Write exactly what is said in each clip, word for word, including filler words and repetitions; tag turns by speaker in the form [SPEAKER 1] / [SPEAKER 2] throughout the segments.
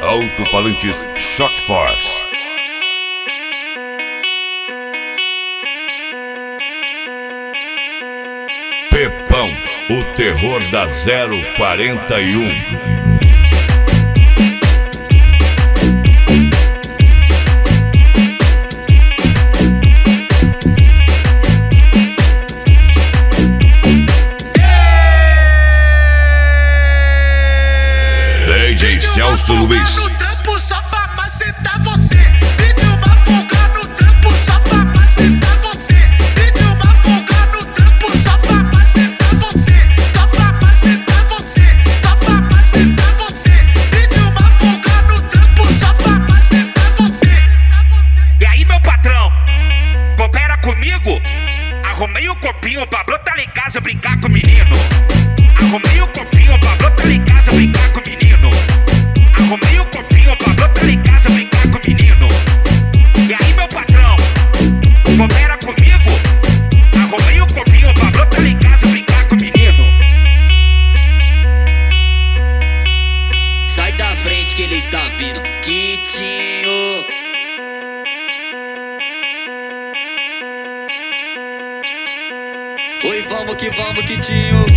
[SPEAKER 1] Alto-falantes Shock Force. Pepão, o terror da zero quarenta e um. D J Celso Luiz.
[SPEAKER 2] No trampo só pra macetar você. Pediu uma folga no trampo só pra macetar você. Pediu uma folga no trampo só pra macetar você. Só pra macetar você. Só pra macetar você. Pediu uma folga no trampo só pra macetar você.
[SPEAKER 3] E aí, meu patrão, coopera comigo? Arrumei o copinho pra brotar lá em casa brincar com o menino. Arrumei o copinho pra brotar lá em casa brincar com o menino. Arrumei o copinho pra brotar lá em casa brincar com o menino. E aí, meu patrão, coopera comigo? Arrumei o copinho pra brotar lá em casa brincar com o menino.
[SPEAKER 4] Sai da frente que ele tá vindo, Quitinho. Oi, vamos que vamos, Quitinho.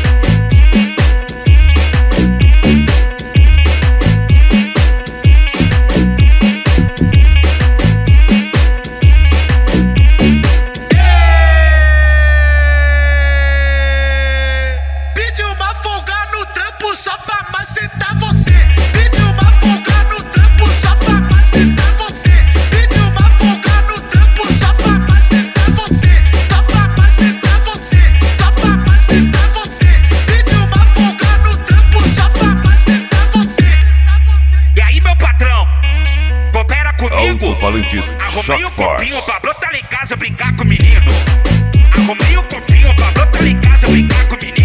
[SPEAKER 2] Pediu uma folga no trampo só pra macetar você. Pediu uma folga no trampo só pra macetar você. Pediu uma folga no trampo só pra macetar você. Só pra macetar você. Só pra macetar você. Pediu uma folga no trampo só pra macetar você.
[SPEAKER 3] E aí, meu patrão, coopera comigo?
[SPEAKER 1] Alto-falantes
[SPEAKER 3] Arrumei
[SPEAKER 1] Shock
[SPEAKER 3] o copinho
[SPEAKER 1] Force.
[SPEAKER 3] pra brotar lá em casa brincar com o menino. Arrumei o copinho pra brotar lá em casa brincar com o menino.